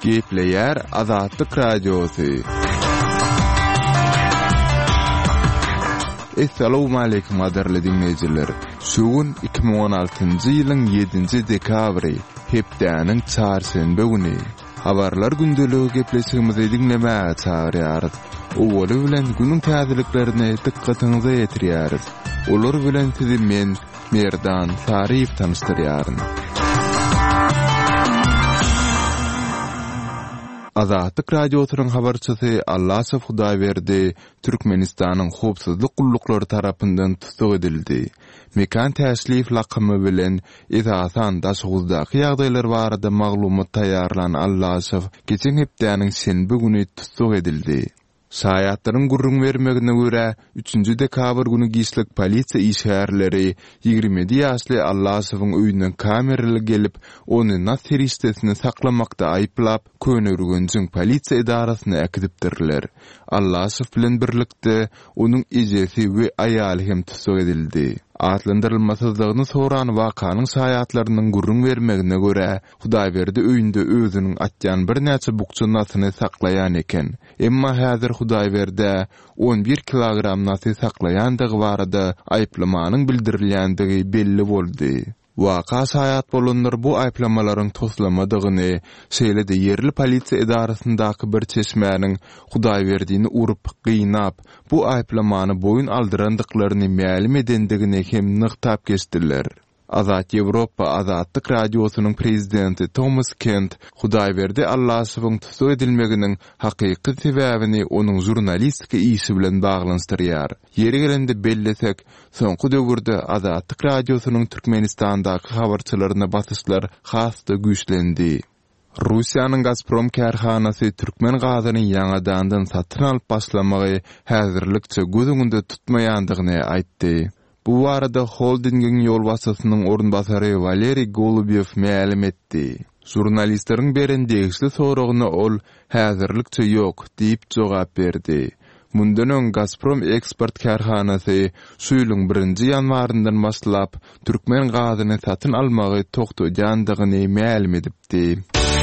Gepleyer Azatlyk Radiosu. Assalamu alaykum adarly dinleyijiler. Şugun 2016-njy ýylyň 7-nji dekabry, hepdäniň çarşembe güni. Habarlar gündeligi gepleşigimizi dinlemäge çagyrýarys. Owuly bilen günüň täzeliklerine dikkatiňizi ýetirýäris. Olar bilen sizi men Merdan Sariýew tanıştyrýaryn. Azatlyk Radiosynyň habarçysy Allasow Hudaýberdi Türkmenistanyň howpsuzlyk gullukları tarapyndan tutuk edildi. Mekan täşrif lakamy bilen esasan daşguzdaky ýagdaýlar barada maglumat taýýarlan Allasow geçen hepdäniň şenbe güni tutuk edildi. Şaýatlaryň gurrun bermegine görä 3-nji dekabr güni giýişlik polisiýa işgärleri 27 ýaşly Allasowyň öýünden kameraly gelip ony Nasir işdesini saklamakda aýplap könürgünjiň polisiýa idarasyna äkidipdirler. Allasow bilen birlikde onuň ejesi we aýaly hem tutuk edildi. Atlandyrylmasızlygyny soran wakanyň şaýatlarynyň gurrun bermegine görä Hudaýberdi öýünde özüniň atýan bir näçe bukçunasyny saklaýan eken. Emma häzir Hudaýberde 11 kilogram nasy saklaýandygy barada aýplamanyň bildirilýändigi belli boldy. Waka şaýat bolanlar bu aýplamalaryň toslamadygyny, şeýle-de yerli polisiýa idarasyndaky bir çeşmäniň Hudaýberdini urup gynap, bu aýplamany boyun aldyrandyklaryny mälim edendigine hem nyktab geçdiler. Azat Ýewropa Azatlyk Radiosynyň prezidenti Thomas Kent Hudaýberdi Allasowyň tutuk edilmeginiň hakyky sebäbini onuň jurnalistika işi bilen baglanstyrýar. Yeri gelende bellesek, soňky döwürde Azatlyk Radiosynyň Türkmenistandaky habarçylaryna basyşlar hasda güýçlendi. Russiýanyň Gazprom kärhanasy türkmen gazyny ýangadan satyn alyp başlamagy häzirlikçe gözüňde tutmaýandygyny aýtdy. Bu arada holdingiň ýolbaşçysynyň orunbasary Valeri Golubyev mälim etdi. Jurnalistlaryň beren degişli soragyna ol häzirlikçe ýok diýip jogap berdi. Mundan öň Gazprom eksport kärhanasy şu ýylyň 1-nji ýanwaryndan başlap türkmen gazyny satyn almagy toktojandygyny mälim edipdi.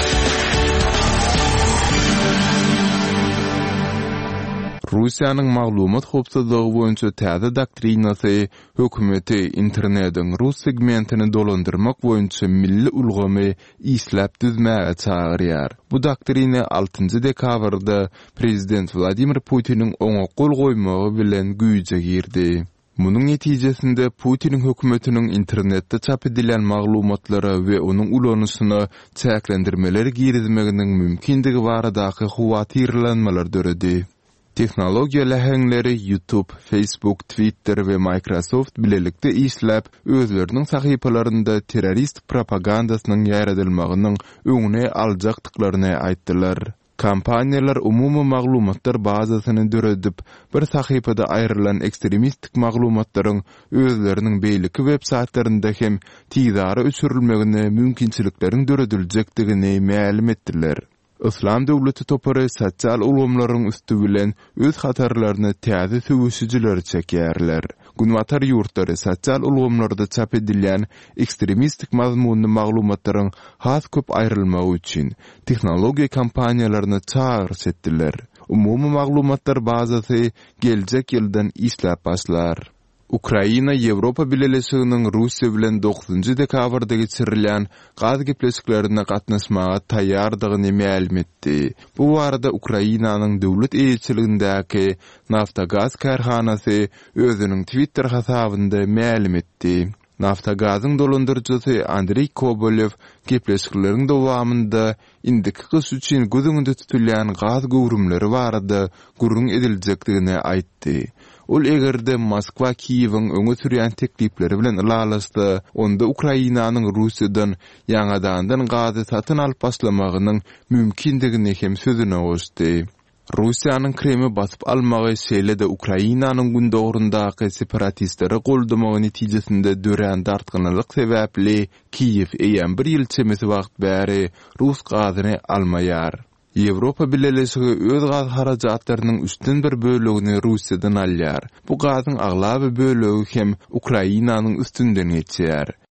Russiýanyň maglumat howpsuzlygy boýunça täze doktrinasy hökümeti internetiň rus segmentini dolandyrmak boýunça milli ulgamy isläp düzmäge çagyrýar. Bu doktrina 6-njy dekabrda prezident Vladimir Putiniň oňa gol goýmagy bilen güýje girdi. Munyň netijesinde Putiniň hökümetiniň internetde çap edilen maglumatlary we onuň ulanyşyny çäklendirmeleri girizmeginiň mümkindigi baradaky huwatyrlanmalar döredi. Teknologiýa läheňleri YouTube, Facebook, Twitter we Microsoft bilelikde işläp özleriniň sahypalarynda terrorist propagandasynyň ýaradylmagynyň öňüne aljakdyklaryny aýtdylar. Kampaniýalar umumy maglumatlar bazasyny döredip, bir sahypada aýrylan ekstremistik maglumatlaryň özleriniň beýleki web saytlarynda hem tizara öçürilmegine mümkinçilikleriň dörediljakdigini mälim etdiler. Islam döwleti topary sosial ulgamlaryň üstü bilen öz hatarlaryny täze söwüşijiler çekýärler. Günwatar ýurtlary sosial ulgamlarda çap edilen ekstremistik mazmunly maglumatlaryň has köp aýrylmagy üçin tehnologiýa kampaniýalaryny çağırış etdiler. Umumy maglumatlar bazasy geljek ýyldan işläp başlar. Ukraina Ýewropa Birleşiginiň Russiýa bilen 9-njy dekabrda geçirilen gaz gepleşiklerine gatnaşmaga taýýardygyny mälim etdi. Bu arada Ukrainanyň döwlet eýetçiligindäki Naftagaz kärhanasy özüniň Twitter hasabynda mälim etdi. Naftagazyň dolandyrjysy Andrey Kobolev gepleşikleriň dowamynda indiki kış üçin gözüňde tutulýan gaz gowrumlary barada gurrun ediljekdigini aýtdy. Ol egerde Moskwa Kiýewiň öňe sürýän teklipleri bilen ilalaşdy, onda Ukrainanyň Russiýadan ýangadan gazy satyn alyp başlamagynyň mümkindigini hem sözüne goşdy. Russiýanyň Kremli basyp almagy şeýle-de Ukrainanyň gündogrundaky separatistlere goldamagy netijesinde dören dartgynlyk sebäpli Kiýew eýen bir ýyl çemesi wagt bäri Rus gazyny almaýar. Ýewropa Birleşigi öz gaz harajatlarynyň üstün bir bölegini Russiýadan alýar. Bu gazyň aglaby bölegi hem Ukrainanyň üstünden geçýär.